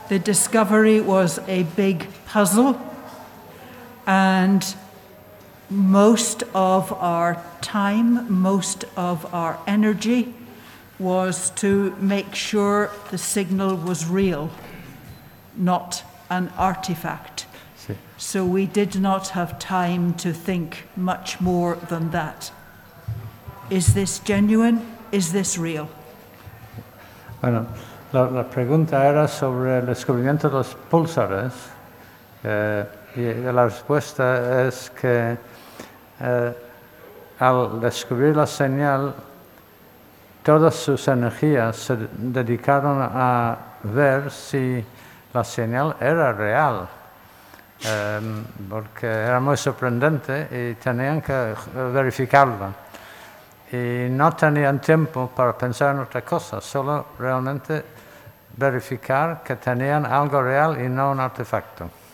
The discovery was a big puzzle, and most of our time, most of our energy was to make sure the signal was real, not an artifact. Sí. So we did not have time to think much more than that. Is this genuine? Is this real? Bueno, la pregunta era sobre el descubrimiento de los púlsares, y la respuesta es que al descubrir la señal, todas sus energías se dedicaron a ver si la señal era real, porque era muy sorprendente y tenían que verificarla. Y no tenían tiempo para pensar en otra cosa, solo realmente verificar que tenían algo real y no un artefacto.